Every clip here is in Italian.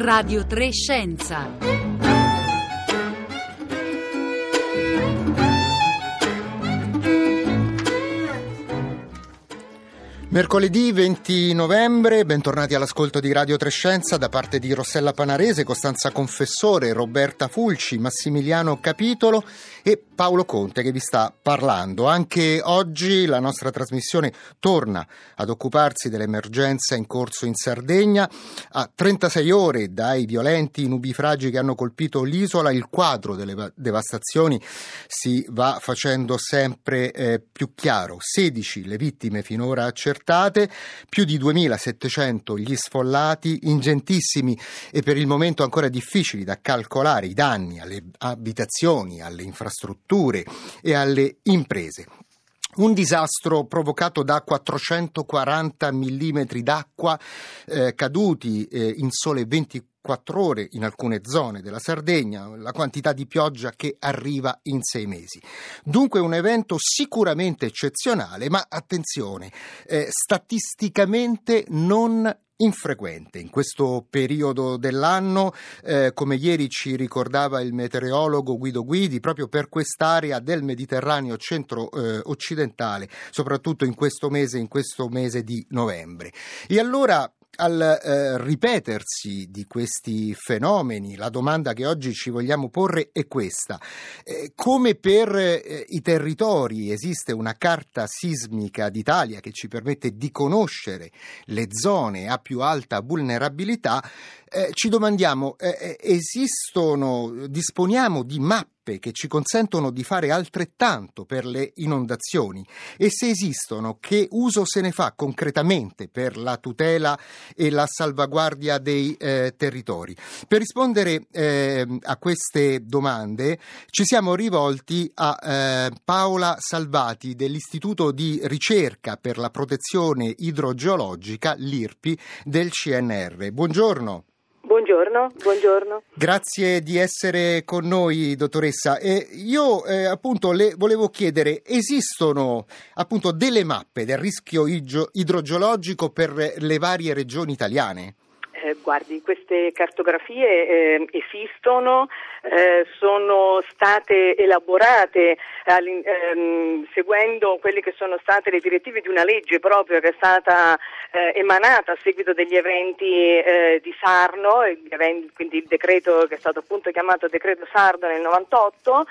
Radio 3 Scienza. Mercoledì 20 novembre, bentornati all'ascolto di Radio 3 Scienza da parte di Rossella Panarese, Costanza Confessore, Roberta Fulci, Massimiliano Capitolo e Paolo Conte che vi sta parlando. Anche oggi la nostra trasmissione torna ad occuparsi dell'emergenza in corso in Sardegna. A 36 ore dai violenti nubifragi che hanno colpito l'isola, il quadro delle devastazioni si va facendo sempre più chiaro. 16 le vittime finora accertate, più di 2.700 gli sfollati, ingentissimi e per il momento ancora difficili da calcolare i danni alle abitazioni, alle infrastrutture e alle imprese. Un disastro provocato da 440 millimetri d'acqua caduti in sole 24 ore in alcune zone della Sardegna, la quantità di pioggia che arriva in 6 mesi. Dunque un evento sicuramente eccezionale, ma attenzione, statisticamente non infrequente in questo periodo dell'anno, come ieri ci ricordava il meteorologo Guido Guidi, proprio per quest'area del Mediterraneo centro-occidentale, soprattutto in questo mese di novembre. E allora, al ripetersi di questi fenomeni, la domanda che oggi ci vogliamo porre è questa: come per i territori esiste una carta sismica d'Italia che ci permette di conoscere le zone a più alta vulnerabilità, ci domandiamo, disponiamo di mappe che ci consentono di fare altrettanto per le inondazioni, e se esistono, che uso se ne fa concretamente per la tutela e la salvaguardia dei territori? Per rispondere a queste domande ci siamo rivolti a Paola Salvati dell'Istituto di Ricerca per la Protezione Idrogeologica, l'IRPI, del CNR. Buongiorno. Buongiorno. Grazie di essere con noi, dottoressa. Io appunto le volevo chiedere, esistono appunto delle mappe del rischio idrogeologico per le varie regioni italiane? Guardi, queste cartografie esistono, sono state elaborate seguendo quelle che sono state le direttive di una legge proprio che è stata emanata a seguito degli eventi di Sarno, quindi il decreto che è stato appunto chiamato decreto Sardo nel 98.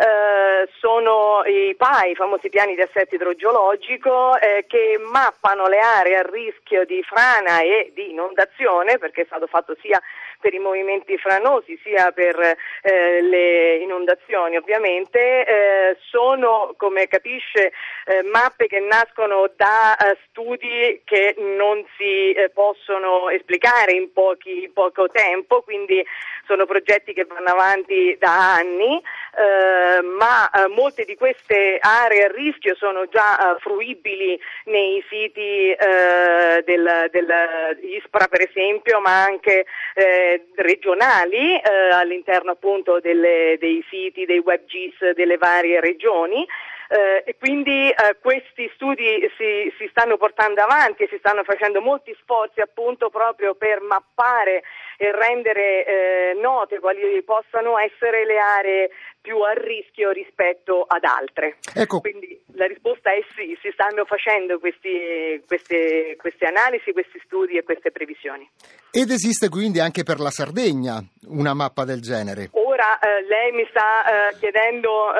Sono i PAI, i famosi piani di assetto idrogeologico, che mappano le aree a rischio di frana e di inondazione, perché è stato fatto sia per i movimenti franosi sia per le inondazioni ovviamente. Sono, come capisce, mappe che nascono da studi che non si possono esplicare in poco tempo, quindi sono progetti che vanno avanti da anni, ma molte di queste aree a rischio sono già fruibili nei siti dell'ISPRA per esempio, ma anche regionali all'interno appunto dei siti, dei WebGIS delle varie regioni. E quindi questi studi si stanno portando avanti e si stanno facendo molti sforzi appunto proprio per mappare e rendere note quali possano essere le aree più a rischio rispetto ad altre. Ecco. Quindi la risposta è sì, si stanno facendo queste analisi, questi studi e queste previsioni. Ed esiste quindi anche per la Sardegna una mappa del genere? Ora lei mi sta chiedendo,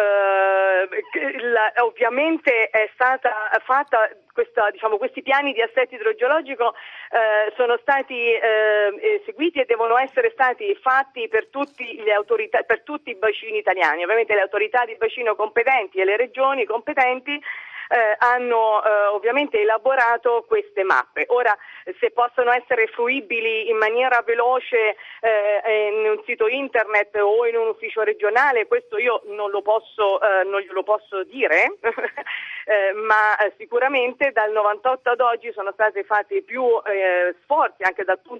ovviamente è stata fatta questi piani di assetto idrogeologico sono stati eseguiti e devono essere stati fatti per tutti le autorità, per tutti i bacini italiani. Ovviamente le autorità di bacino competenti e le regioni competenti hanno ovviamente elaborato queste mappe. Ora, se possono essere fruibili in maniera veloce in un sito internet o in un ufficio regionale, questo io non glielo posso dire, ma sicuramente dal 98 ad oggi sono stati fatti più sforzi anche dal punto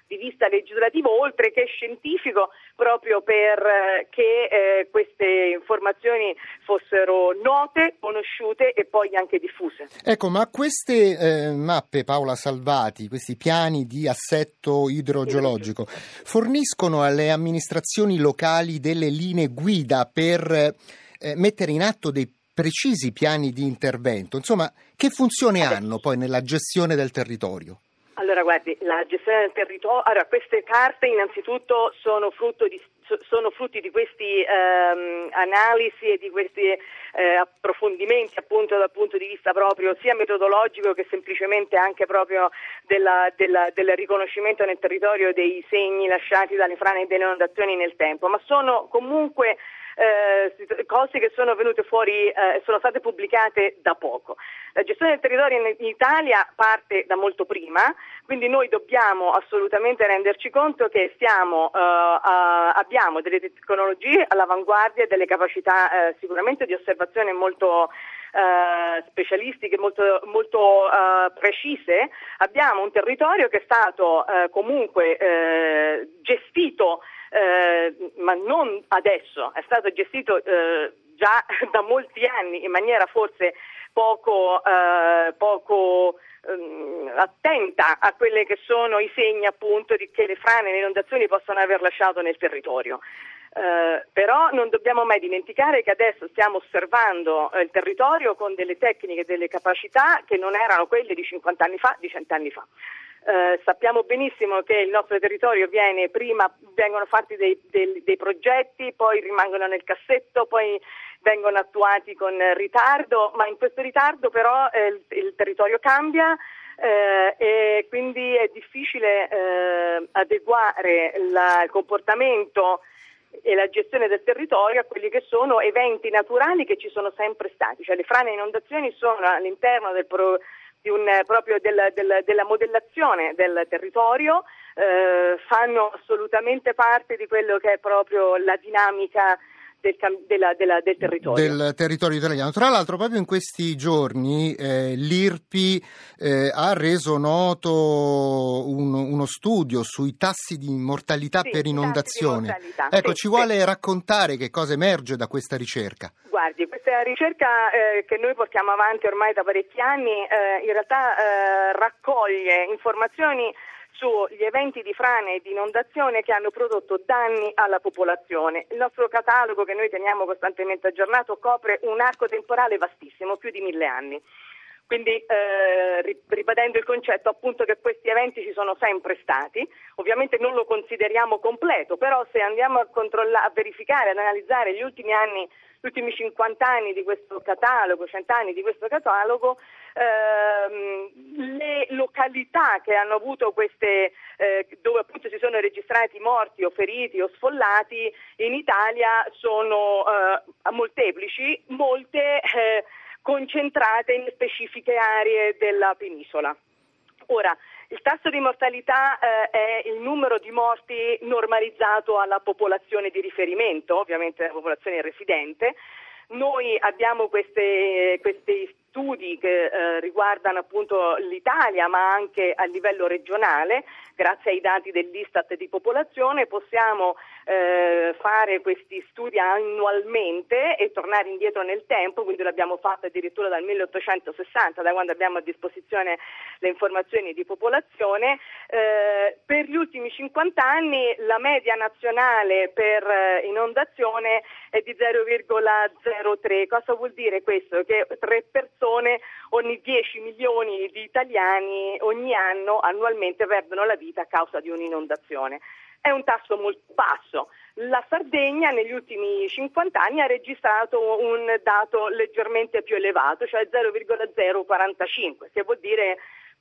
di vista legislativo oltre che scientifico, proprio per che queste informazioni fossero note, conosciute e poi anche diffuse. Ecco, ma queste mappe, Paola Salvati, questi piani di assetto idrogeologico, forniscono alle amministrazioni locali delle linee guida per mettere in atto dei precisi piani di intervento? Insomma, che funzione hanno poi nella gestione del territorio? Allora, guardi, la gestione del territorio, queste carte innanzitutto sono frutti di questi analisi e di questi approfondimenti, appunto dal punto di vista proprio sia metodologico che semplicemente anche proprio del riconoscimento nel territorio dei segni lasciati dalle frane e delle inondazioni nel tempo, ma sono comunque cose che sono venute fuori, sono state pubblicate da poco. La gestione del territorio in Italia parte da molto prima, quindi noi dobbiamo assolutamente renderci conto che abbiamo delle tecnologie all'avanguardia e delle capacità sicuramente di osservazione molto specialistiche, molto precise. Abbiamo un territorio che è stato comunque gestito, ma non adesso, è stato gestito già da molti anni in maniera forse poco attenta a quelli che sono i segni appunto che le frane e le inondazioni possono aver lasciato nel territorio. Però non dobbiamo mai dimenticare che adesso stiamo osservando il territorio con delle tecniche e delle capacità che non erano quelle di 50 anni fa, di 100 anni fa. Sappiamo benissimo che il nostro territorio vengono fatti dei progetti, poi rimangono nel cassetto, poi vengono attuati con ritardo, ma in questo ritardo però il territorio cambia e quindi è difficile adeguare il comportamento e la gestione del territorio a quelli che sono eventi naturali che ci sono sempre stati, cioè le frane e inondazioni sono all'interno della modellazione del territorio, fanno assolutamente parte di quello che è proprio la dinamica del territorio. Del territorio italiano. Tra l'altro, proprio in questi giorni l'IRPI ha reso noto uno studio sui tassi di mortalità per inondazione. Ecco, ci vuole raccontare che cosa emerge da questa ricerca? Guardi, questa ricerca che noi portiamo avanti ormai da parecchi anni in realtà raccoglie informazioni sugli eventi di frane e di inondazione che hanno prodotto danni alla popolazione. Il nostro catalogo, che noi teniamo costantemente aggiornato, copre un arco temporale vastissimo, più di 1000 anni. Quindi ribadendo il concetto appunto che questi eventi ci sono sempre stati, ovviamente non lo consideriamo completo, però se andiamo a verificare, ad analizzare gli ultimi 50 anni di questo catalogo, 100 anni di questo catalogo, le località che hanno avuto dove appunto si sono registrati morti o feriti o sfollati in Italia sono molteplici, molte concentrate in specifiche aree della penisola. Ora, il tasso di mortalità è il numero di morti normalizzato alla popolazione di riferimento, ovviamente la popolazione residente. Noi abbiamo questi studi che riguardano appunto l'Italia, ma anche a livello regionale. Grazie ai dati dell'Istat di popolazione possiamo fare questi studi annualmente e tornare indietro nel tempo, quindi l'abbiamo fatto addirittura dal 1860, da quando abbiamo a disposizione le informazioni di popolazione. Per gli ultimi 50 anni la media nazionale per inondazione è di 0,03. Cosa vuol dire questo? Che 3 persone ogni 10 milioni di italiani ogni anno, annualmente, perdono la vita a causa di un'inondazione. È un tasso molto basso. La Sardegna negli ultimi 50 anni ha registrato un dato leggermente più elevato, cioè 0,045, che vuol dire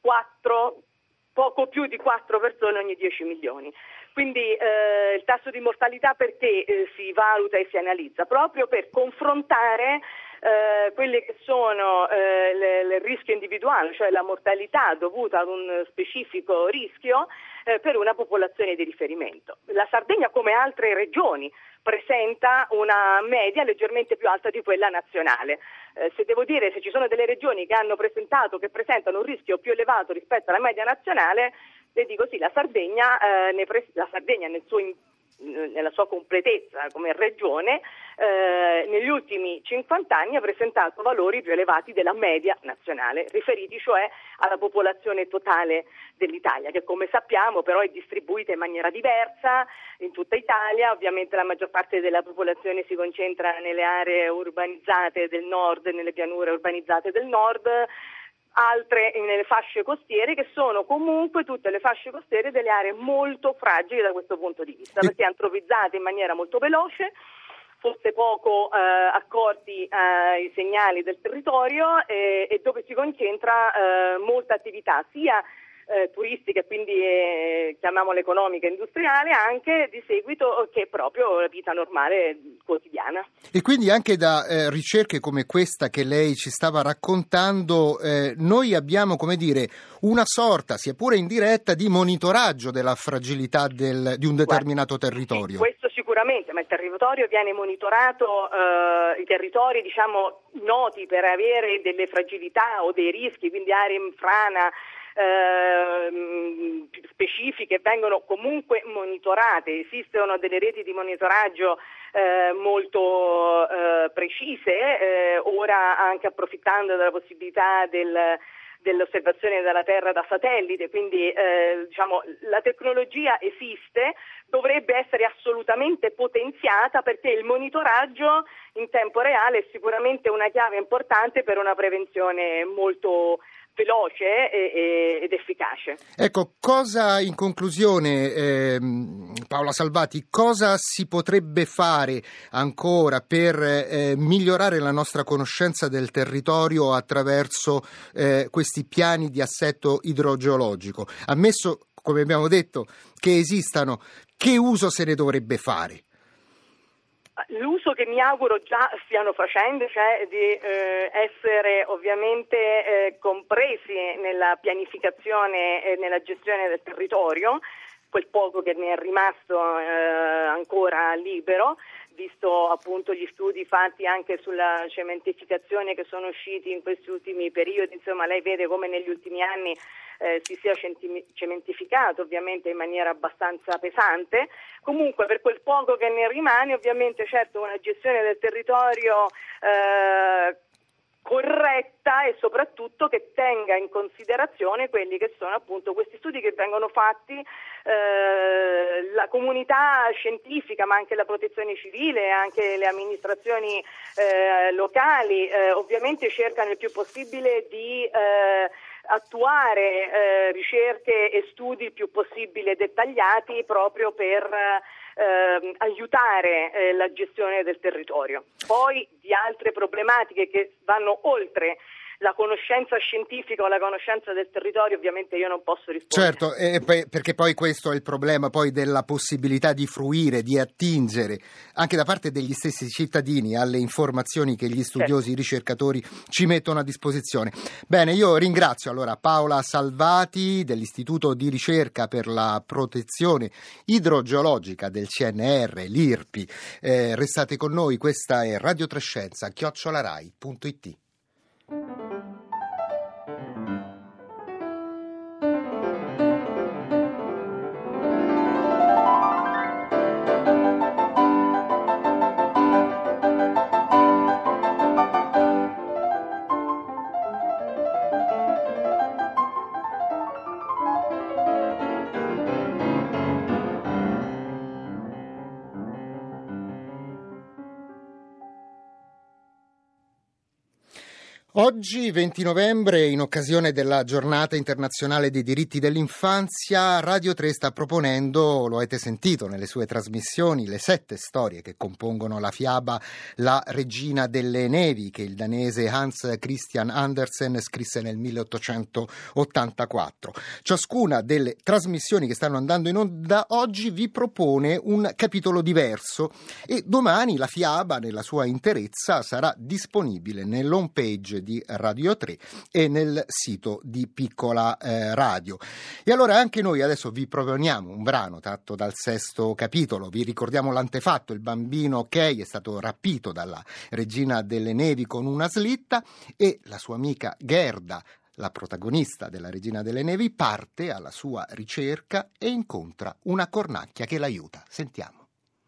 poco più di 4 persone ogni 10 milioni. Quindi il tasso di mortalità perché si valuta e si analizza? Proprio per confrontare quelli che sono il rischio individuale, cioè la mortalità dovuta ad un specifico rischio per una popolazione di riferimento. La Sardegna, come altre regioni, presenta una media leggermente più alta di quella nazionale. Se ci sono delle regioni che presentano un rischio più elevato rispetto alla media nazionale, Le dico sì, la Sardegna nella sua completezza come regione, negli ultimi 50 anni ha presentato valori più elevati della media nazionale, riferiti cioè alla popolazione totale dell'Italia, che come sappiamo però è distribuita in maniera diversa in tutta Italia. Ovviamente la maggior parte della popolazione si concentra nelle aree urbanizzate del nord e nelle pianure urbanizzate del nord, altre nelle fasce costiere, che sono comunque tutte le fasce costiere delle aree molto fragili da questo punto di vista, perché antropizzate in maniera molto veloce, forse poco accorti ai segnali del territorio e dove si concentra molta attività sia turistica, quindi chiamiamola economica e industriale, anche di seguito che proprio la vita normale quotidiana. E quindi anche da ricerche come questa che lei ci stava raccontando, noi abbiamo, come dire, una sorta, sia pure indiretta, di monitoraggio della fragilità di un determinato territorio. Sì, questo sicuramente, ma il territorio viene monitorato, i territori noti per avere delle fragilità o dei rischi, quindi aree in frana specifiche, vengono comunque monitorate. Esistono delle reti di monitoraggio molto precise, ora anche approfittando della possibilità dell'osservazione della Terra da satellite, quindi la tecnologia esiste, dovrebbe essere assolutamente potenziata, perché il monitoraggio in tempo reale è sicuramente una chiave importante per una prevenzione molto veloce ed efficace. Ecco, cosa in conclusione, Paola Salvati, cosa si potrebbe fare ancora per migliorare la nostra conoscenza del territorio attraverso questi piani di assetto idrogeologico? Ammesso, come abbiamo detto, che esistano, che uso se ne dovrebbe fare? L'uso che mi auguro già stiano facendo, cioè di essere ovviamente compresi nella pianificazione e nella gestione del territorio, quel poco che ne è rimasto ancora libero, visto appunto gli studi fatti anche sulla cementificazione che sono usciti in questi ultimi periodi. Insomma, lei vede come negli ultimi anni si sia cementificato ovviamente in maniera abbastanza pesante. Comunque, per quel poco che ne rimane, ovviamente certo una gestione del territorio corretta e soprattutto che tenga in considerazione quelli che sono appunto questi studi che vengono fatti, la comunità scientifica, ma anche la protezione civile, anche le amministrazioni locali ovviamente cercano il più possibile di attuare ricerche e studi il più possibile dettagliati proprio per aiutare la gestione del territorio. Poi di altre problematiche che vanno oltre la conoscenza scientifica o la conoscenza del territorio ovviamente io non posso rispondere. Certo, perché poi questo è il problema poi della possibilità di fruire, di attingere anche da parte degli stessi cittadini alle informazioni che gli studiosi, i ricercatori ci mettono a disposizione. Bene, io ringrazio allora Paola Salvati dell'Istituto di Ricerca per la Protezione Idrogeologica del CNR, l'IRPI. Restate con noi, questa è Radio Trescenza, @rai.it. Oggi, 20 novembre, in occasione della Giornata internazionale dei diritti dell'infanzia, Radio 3 sta proponendo, lo avete sentito nelle sue trasmissioni, le 7 storie che compongono la fiaba La regina delle nevi, che il danese Hans Christian Andersen scrisse nel 1884. Ciascuna delle trasmissioni che stanno andando in onda oggi vi propone un capitolo diverso e domani la fiaba nella sua interezza sarà disponibile nell'home page di Radio 3 e nel sito di Piccola Radio. E allora anche noi adesso vi proponiamo un brano tratto dal 6° capitolo. Vi ricordiamo l'antefatto: il bambino Kay è stato rapito dalla regina delle nevi con una slitta e la sua amica Gerda la protagonista della Regina delle Nevi, parte alla sua ricerca e incontra una cornacchia che l'aiuta. Sentiamo.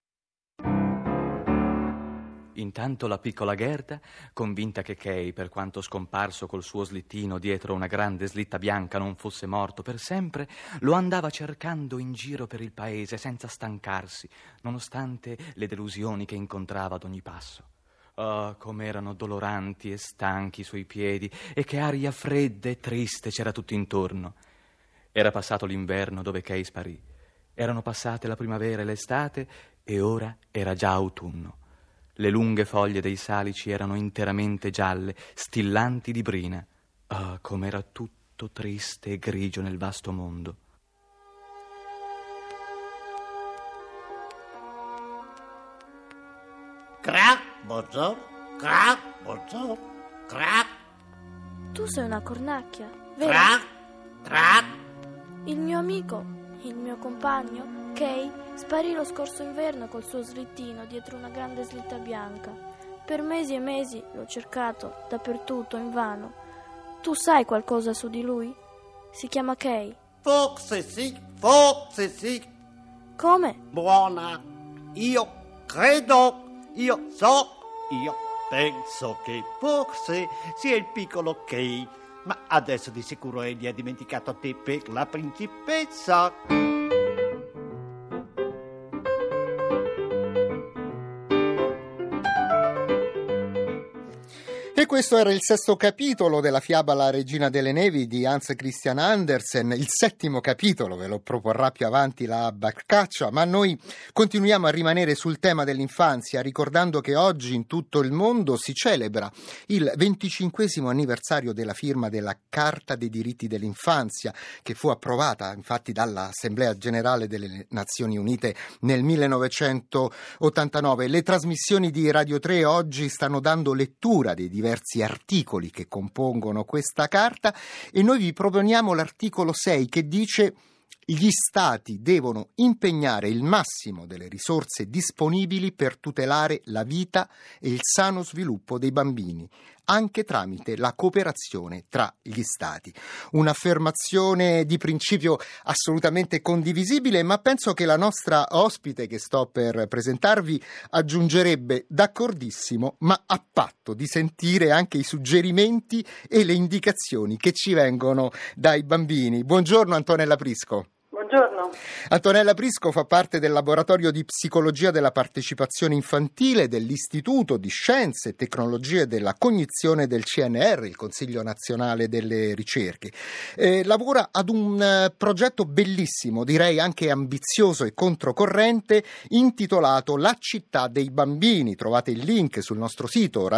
Intanto la piccola Gerda, convinta che Kay, per quanto scomparso col suo slittino dietro una grande slitta bianca, non fosse morto per sempre, lo andava cercando in giro per il paese senza stancarsi, nonostante le delusioni che incontrava ad ogni passo. Oh, com'erano doloranti e stanchi i suoi piedi, e che aria fredda e triste c'era tutto intorno. Era passato l'inverno dove Kay sparì. Erano passate la primavera e l'estate, e ora era già autunno. Le lunghe foglie dei salici erano interamente gialle, stillanti di brina. Ah, com'era tutto triste e grigio nel vasto mondo. Crac, buongiorno, crac, buongiorno, crac, Tu sei una cornacchia, vero? crac, crac. Il mio amico, il mio compagno, Kay, sparì lo scorso inverno col suo slittino dietro una grande slitta bianca. Per mesi e mesi l'ho cercato dappertutto, invano. Tu sai qualcosa su di lui? Si chiama Kay. Forse sì, Come? buona. Io credo, io penso che forse sia il piccolo Kay. Ma adesso di sicuro egli ha dimenticato te per la principessa. E questo era il sesto capitolo della fiaba La Regina delle Nevi di Hans Christian Andersen. Il settimo capitolo ve lo proporrà più avanti la Barcaccia, ma noi continuiamo a rimanere sul tema dell'infanzia, ricordando che oggi in tutto il mondo si celebra il 25° anniversario della firma della Carta dei diritti dell'infanzia, che fu approvata infatti dall'Assemblea Generale delle Nazioni Unite nel 1989. Le trasmissioni di Radio 3 oggi stanno dando lettura dei diversi articoli che compongono questa carta e noi vi proponiamo l'articolo 6 che dice: gli Stati devono impegnare il massimo delle risorse disponibili per tutelare la vita e il sano sviluppo dei bambini, anche tramite la cooperazione tra gli Stati. Un'affermazione di principio assolutamente condivisibile, ma penso che la nostra ospite che sto per presentarvi aggiungerebbe d'accordissimo, ma a patto di sentire anche i suggerimenti e le indicazioni che ci vengono dai bambini. Buongiorno Antonella Prisco. Buongiorno. Antonella Prisco fa parte del laboratorio di psicologia della partecipazione infantile dell'Istituto di Scienze e Tecnologie della Cognizione del CNR, il Consiglio Nazionale delle Ricerche. Lavora ad un progetto bellissimo, direi anche ambizioso e controcorrente, intitolato La città dei bambini. Trovate il link sul nostro sito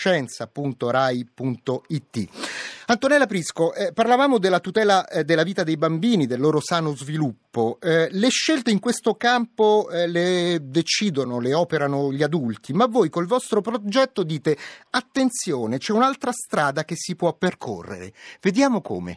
radiotrescienza.rai.it. Antonella Prisco, parlavamo della tutela della vita dei bambini, del loro sano sviluppo. Le scelte in questo campo le decidono, le operano gli adulti, ma voi col vostro progetto dite: attenzione, c'è un'altra strada che si può percorrere. Vediamo come.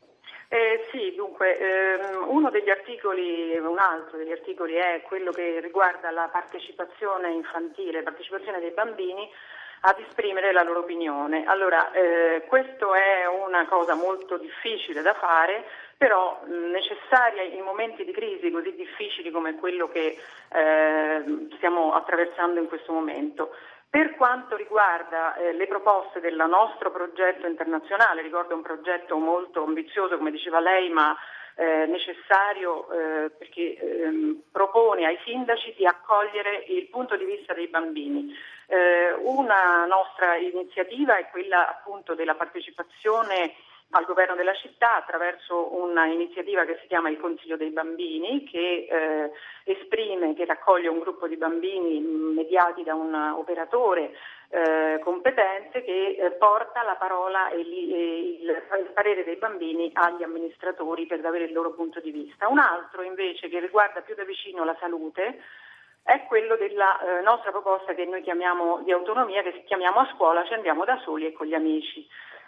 Sì, dunque, un altro degli articoli è quello che riguarda la partecipazione infantile, la partecipazione dei bambini ad esprimere la loro opinione. Allora, questo è una cosa molto difficile da fare, però necessaria in momenti di crisi così difficili come quello che stiamo attraversando in questo momento. Per quanto riguarda le proposte del nostro progetto internazionale, ricordo un progetto molto ambizioso, come diceva lei, ma necessario perché propone ai sindaci di accogliere il punto di vista dei bambini. Una nostra iniziativa è quella appunto della partecipazione al governo della città attraverso una iniziativa che si chiama il Consiglio dei Bambini, che raccoglie un gruppo di bambini mediati da un operatore competente che porta la parola e il parere dei bambini agli amministratori per avere il loro punto di vista. Un altro invece che riguarda più da vicino la salute è quello della nostra proposta che noi chiamiamo di autonomia, che chiamiamo A scuola ci andiamo da soli e con gli amici.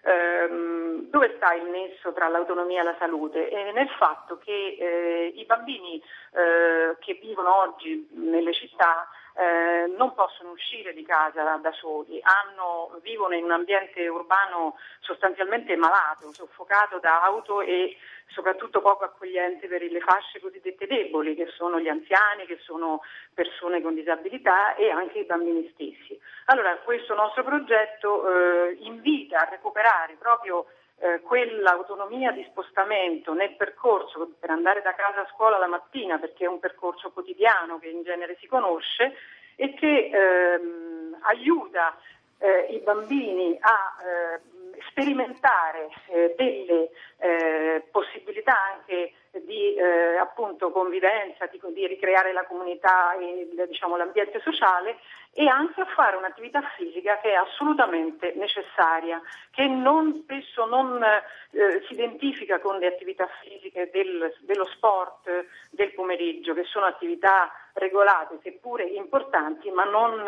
Dove sta il nesso tra l'autonomia e la salute? Nel fatto che i bambini che vivono oggi nelle città non possono uscire di casa da soli, vivono in un ambiente urbano sostanzialmente malato, soffocato da auto e soprattutto poco accogliente per le fasce cosiddette deboli, che sono gli anziani, che sono persone con disabilità e anche i bambini stessi. Allora, questo nostro progetto invita a recuperare proprio quell'autonomia di spostamento nel percorso per andare da casa a scuola la mattina, perché è un percorso quotidiano che in genere si conosce e che aiuta i bambini a sperimentare delle possibilità anche di appunto convivenza, di ricreare la comunità e l'ambiente sociale, e anche a fare un'attività fisica che è assolutamente necessaria, che spesso non si identifica con le attività fisiche dello sport del pomeriggio, che sono attività regolate, seppure importanti, ma non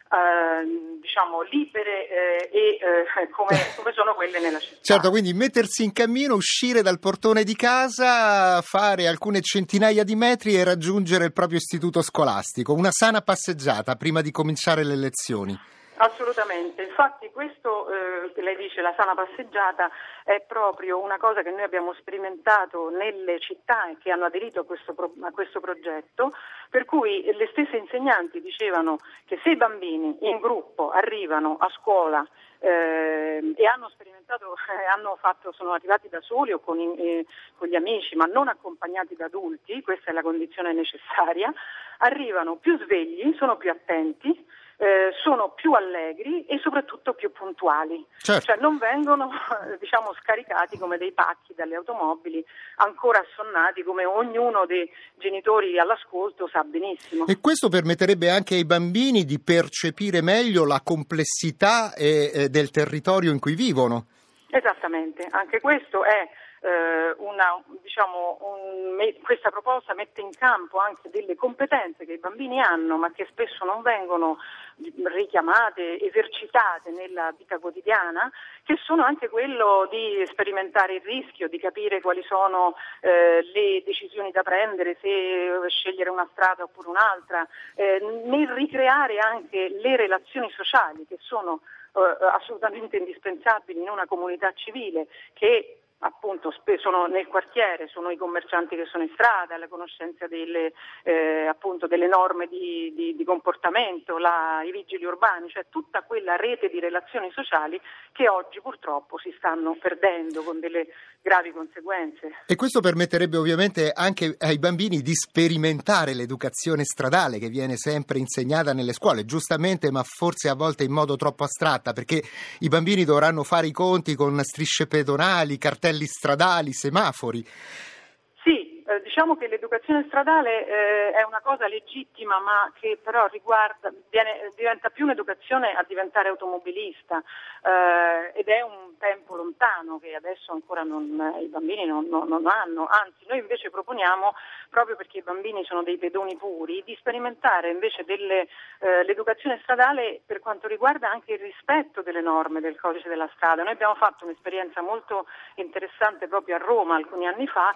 libere come sono quelle nella città. Certo, quindi mettersi in cammino, uscire dal portone di casa, fare alcune centinaia di metri e raggiungere il proprio istituto scolastico, una sana passeggiata prima di cominciare le lezioni. Assolutamente, infatti questo che lei dice, la sana passeggiata, è proprio una cosa che noi abbiamo sperimentato nelle città che hanno aderito a questo progetto, per cui le stesse insegnanti dicevano che se i bambini in gruppo arrivano a scuola e hanno sperimentato, sono arrivati da soli o con gli amici, ma non accompagnati da adulti, questa è la condizione necessaria, arrivano più svegli, sono più attenti, sono più allegri e soprattutto più puntuali. Certo. Cioè non vengono scaricati come dei pacchi dalle automobili, ancora assonnati, come ognuno dei genitori all'ascolto sa benissimo. E questo permetterebbe anche ai bambini di percepire meglio la complessità del territorio in cui vivono. Esattamente, anche questo è questa proposta mette in campo anche delle competenze che i bambini hanno, ma che spesso non vengono richiamate, esercitate nella vita quotidiana, che sono anche quello di sperimentare il rischio, di capire quali sono le decisioni da prendere, se scegliere una strada oppure un'altra, nel ricreare anche le relazioni sociali che sono assolutamente indispensabili in una comunità civile, che appunto sono nel quartiere, sono i commercianti che sono in strada, la conoscenza delle norme di comportamento, i vigili urbani, cioè tutta quella rete di relazioni sociali che oggi purtroppo si stanno perdendo con delle gravi conseguenze. E questo permetterebbe ovviamente anche ai bambini di sperimentare l'educazione stradale che viene sempre insegnata nelle scuole, giustamente, ma forse a volte in modo troppo astratta, perché i bambini dovranno fare i conti con strisce pedonali, cartelli stradali, semafori. Sì, diciamo che l'educazione stradale è una cosa legittima, ma che però diventa più un'educazione a diventare automobilista, ed è un tempo lontano che adesso ancora i bambini non hanno. Anzi, noi invece proponiamo, proprio perché i bambini sono dei pedoni puri, di sperimentare invece l'educazione stradale per quanto riguarda anche il rispetto delle norme del codice della strada. Noi abbiamo fatto un'esperienza molto interessante proprio a Roma alcuni anni fa,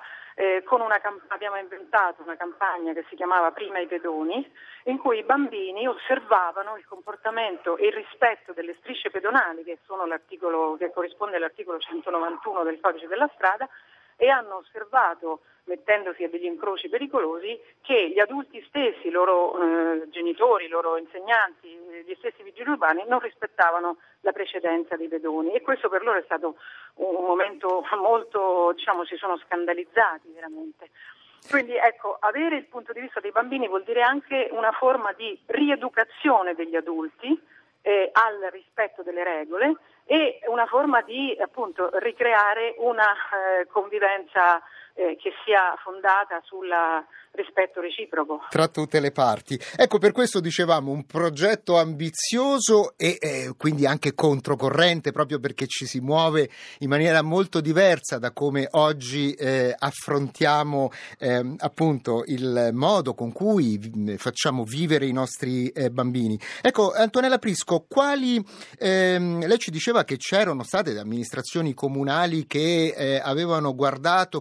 abbiamo inventato una campagna che si chiamava Prima i pedoni, in cui i bambini osservavano il comportamento e il rispetto delle strisce pedonali, che corrisponde all'articolo 191 del codice della strada, e hanno osservato, mettendosi a degli incroci pericolosi, che gli adulti stessi, i loro genitori, i loro insegnanti, gli stessi vigili urbani non rispettavano la precedenza dei pedoni, e questo per loro è stato un momento molto, si sono scandalizzati veramente. Quindi ecco, avere il punto di vista dei bambini vuol dire anche una forma di rieducazione degli adulti al rispetto delle regole, e una forma di appunto ricreare una convivenza che sia fondata sul rispetto reciproco tra tutte le parti. Ecco, per questo dicevamo un progetto ambizioso e quindi anche controcorrente, proprio perché ci si muove in maniera molto diversa da come oggi affrontiamo appunto il modo con cui facciamo vivere i nostri bambini. Ecco, Antonella Prisco, lei ci diceva che c'erano state amministrazioni comunali che avevano guardato con interesse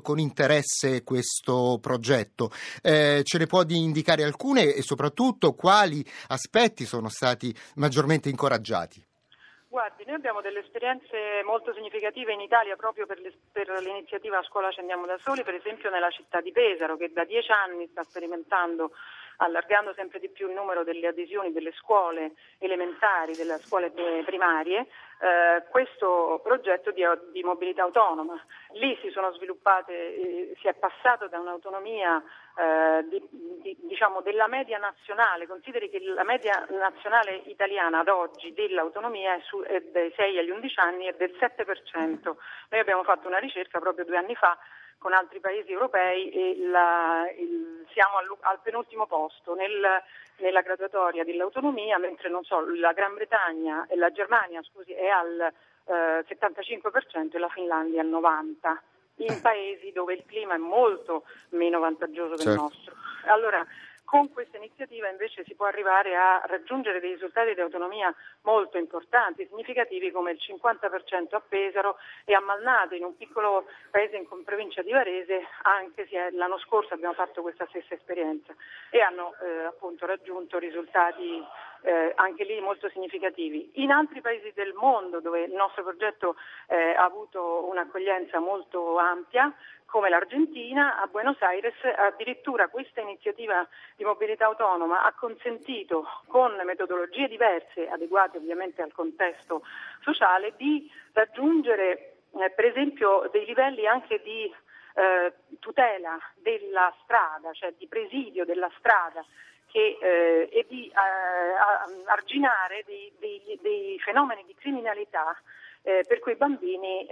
interesse questo progetto. Ce ne può indicare alcune e soprattutto quali aspetti sono stati maggiormente incoraggiati? Guardi, noi abbiamo delle esperienze molto significative in Italia proprio per l'iniziativa A Scuola ci andiamo da soli, per esempio nella città di Pesaro, che da 10 anni sta sperimentando, allargando sempre di più il numero delle adesioni delle scuole elementari, delle scuole primarie, questo progetto di mobilità autonoma. Lì si sono sviluppate, si è passato da un'autonomia diciamo della media nazionale. Consideri che la media nazionale italiana ad oggi dell'autonomia è dai 6 agli 11 anni è del 7%. Noi abbiamo fatto una ricerca proprio 2 anni fa con altri paesi europei e siamo al penultimo posto nella graduatoria dell'autonomia, mentre la Gran Bretagna e la Germania è al 75% e la Finlandia al 90%, in paesi dove il clima è molto meno vantaggioso del nostro. Allora, con questa iniziativa invece si può arrivare a raggiungere dei risultati di autonomia molto importanti, significativi, come il 50% a Pesaro e a Malnate, in un piccolo paese in provincia di Varese. Anche l'anno scorso abbiamo fatto questa stessa esperienza e hanno appunto raggiunto risultati anche lì molto significativi. In altri paesi del mondo dove il nostro progetto ha avuto un'accoglienza molto ampia, come l'Argentina, a Buenos Aires addirittura questa iniziativa di mobilità autonoma ha consentito, con metodologie diverse, adeguate ovviamente al contesto sociale, di raggiungere per esempio dei livelli anche di tutela della strada, cioè di presidio della strada, e di arginare dei fenomeni di criminalità per quei bambini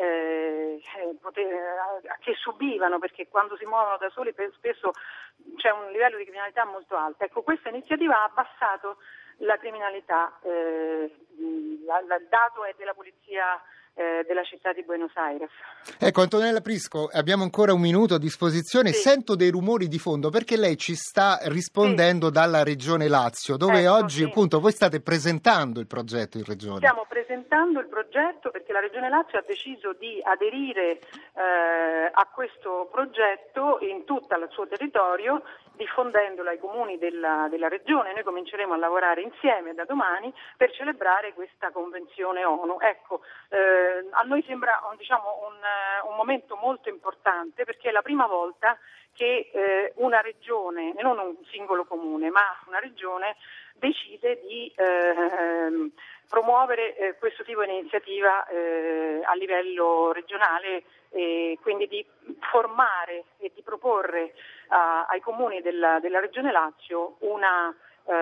che subivano, perché quando si muovono da soli spesso c'è un livello di criminalità molto alto. Ecco, questa iniziativa ha abbassato la criminalità, il dato è della polizia della città di Buenos Aires. Ecco, Antonella Prisco, abbiamo ancora un minuto a disposizione. Sì. Sento dei rumori di fondo perché lei ci sta rispondendo dalla Regione Lazio, dove oggi appunto voi state presentando il progetto in Regione. Stiamo presentando il progetto perché la Regione Lazio ha deciso di aderire a questo progetto in tutto il suo territorio, diffondendolo ai comuni della regione. Noi cominceremo a lavorare insieme da domani per celebrare questa convenzione ONU. Ecco, a noi sembra un momento molto importante, perché è la prima volta che una regione, non un singolo comune, ma una regione decide di promuovere questo tipo di iniziativa a livello regionale, e quindi di formare e di proporre ai comuni della Regione Lazio una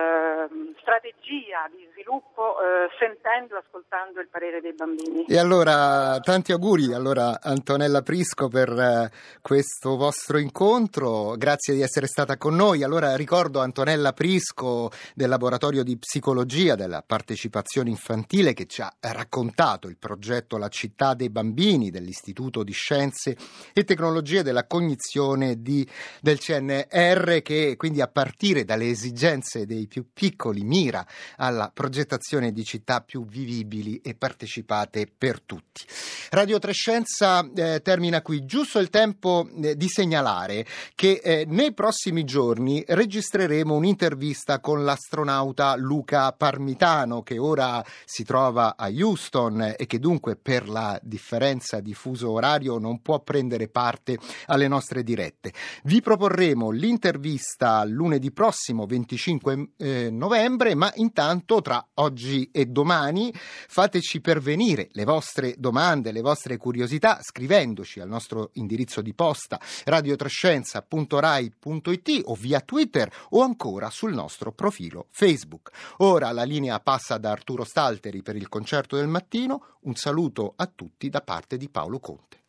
strategia di sviluppo sentendo e ascoltando il parere dei bambini. E allora tanti auguri Antonella Prisco per questo vostro incontro, grazie di essere stata con noi. Allora ricordo Antonella Prisco del laboratorio di psicologia della partecipazione infantile, che ci ha raccontato il progetto La città dei bambini dell'Istituto di Scienze e Tecnologie della Cognizione del CNR, che quindi a partire dalle esigenze dei più piccoli mira alla progettazione di città più vivibili e partecipate per tutti. Radio Trescenza termina qui. Giusto il tempo di segnalare che nei prossimi giorni registreremo un'intervista con l'astronauta Luca Parmitano, che ora si trova a Houston e che dunque per la differenza di fuso orario non può prendere parte alle nostre dirette. Vi proporremo l'intervista lunedì prossimo 25 novembre, ma intanto tra oggi e domani fateci pervenire le vostre domande, le vostre curiosità scrivendoci al nostro indirizzo di posta radiotrescienza.rai.it o via Twitter o ancora sul nostro profilo Facebook. Ora la linea passa da Arturo Stalteri per il concerto del mattino. Un saluto a tutti da parte di Paolo Conte.